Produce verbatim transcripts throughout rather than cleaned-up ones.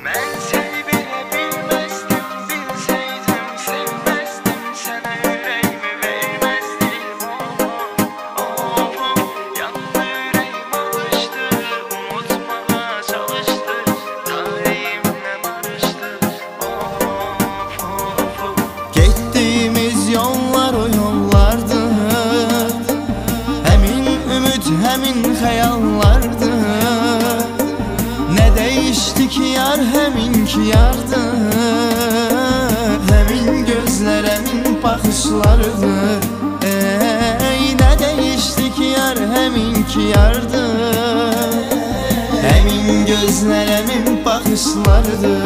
Ben seni bile bilmezdim, bilseydim sevmezdim, sana yüreğimi vermezdim. Oh, oh, oh, yandı yüreğim alıştı, unutmaya çalıştı, tarihimle barıştı. Oh, oh, oh. Gittiğimiz yollar o yollardı, hemin ümit hemin hayallardı. Ne değişti ki yar, heminki yardı, hemin gözler hemin bakışlardı. Ey ne değişti ki yar, heminki yardı, hemin gözler hemin bakışlardı.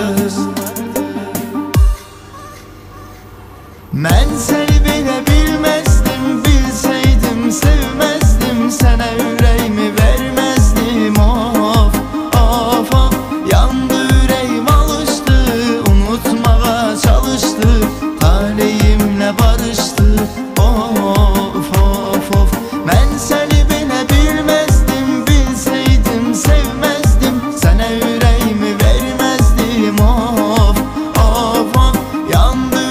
Ben seni bile bilmezdim, bilseydim sevmezdim, sana yüreğimi vermezdim. Of of of, yandı yüreğim alıştı, unutmaya çalıştı, talihimle barıştı. Of of of, ben seni bile bilmezdim, bilseydim sevmezdim, sana yüreğimi vermezdim. Of of of, yandı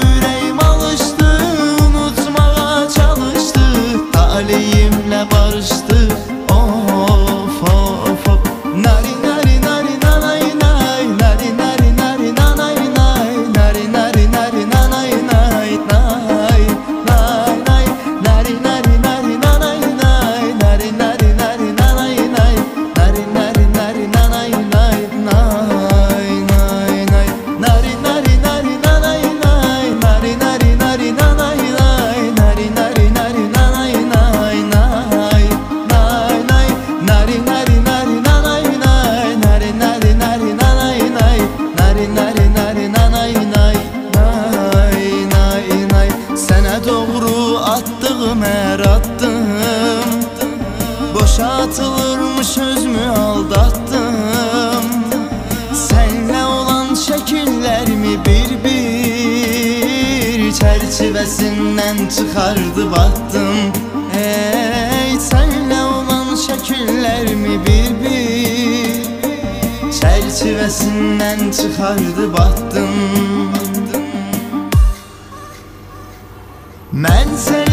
talihimle barıştı. Of of of, nari nari nari nanay nay, nari nari nari nanay nay, nari nari nari nanay nay nay nay nay, nari nari nari nanay nay, nari nari nari nanay nay, nari nari nari nanay nay nay nay nay, nari nari nari nanay nay, nari nari nari nanay nay, nari nari nari nanay nay. Sene doğru attığım her attım, boşa atılırmış söz mü aldattım. Seninle olan şekillerimi bir bir çerçevesinden çıkardı baktım. Ey seninle olan şekillerimi bir bir çerçevesinden çıkardı baktım. Ben seni